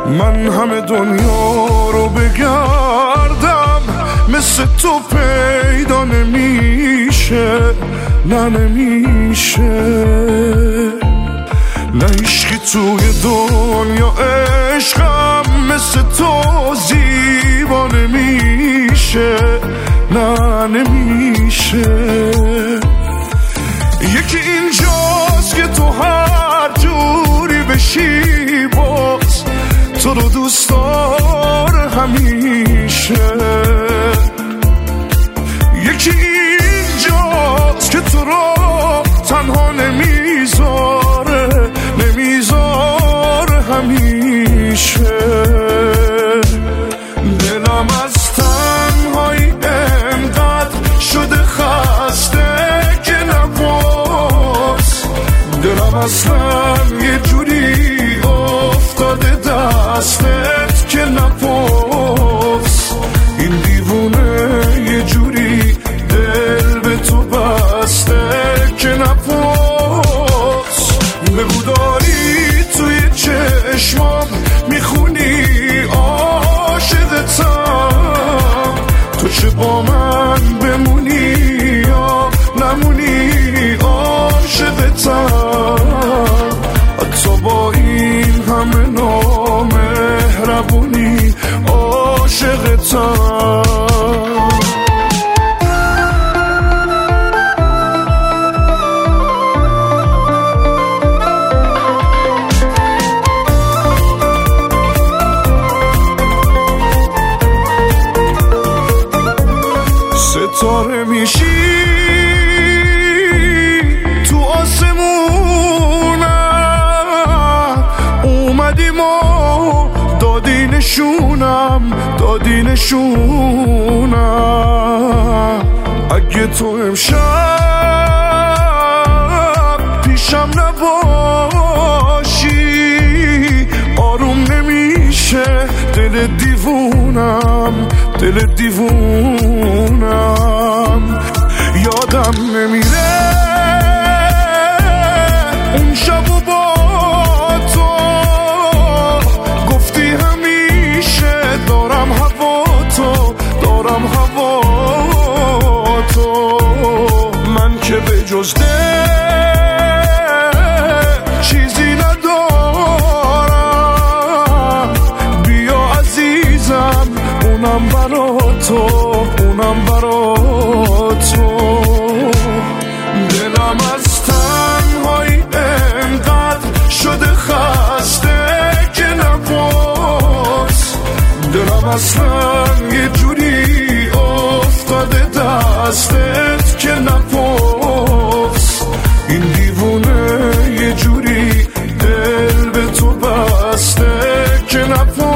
من همه دنیا رو بگردم مثل تو پیدا نمیشه، نه نمیشه. نه عشقی توی دنیا عشقم مثل تو زیبا نمیشه، نه نمیشه. یکی اینجاست که تو هر جوری بشی باز تو رو دوست داره همیشه. یکی اینجاست که تو رو تنها نمیذاره همیشه. دلم از تنهایی انقدر شده خسته که نباز، دلم اصلا یه جوری افتاده دستت که نباز. این دیوونه یه جوری دل به تو بسته که نباز. بگو داری توی چشمام میخونی عاشقتم، تو چه با من بمونی یا نمونی عاشقتم. حتی با این همه نامهربونی عاشقتم. ستاره میشی تو آسمونم، اومدیم و دادی نشونم. اگه تو امشب پیشم نباشی آروم نمیشه دل دیوونم. یادم نمیره اون شب و با تو گفتی همیشه دارم هوا تو. من که به جز دل چیزی ندارم، بیا عزیزم اونم برا تو. دلم از تنهایی انقدر شده خسته که نباز، دلم اصلا یه جوری افتاده دستت که نباز. این دیوونه یه جوری دل به تو بسته که نباز.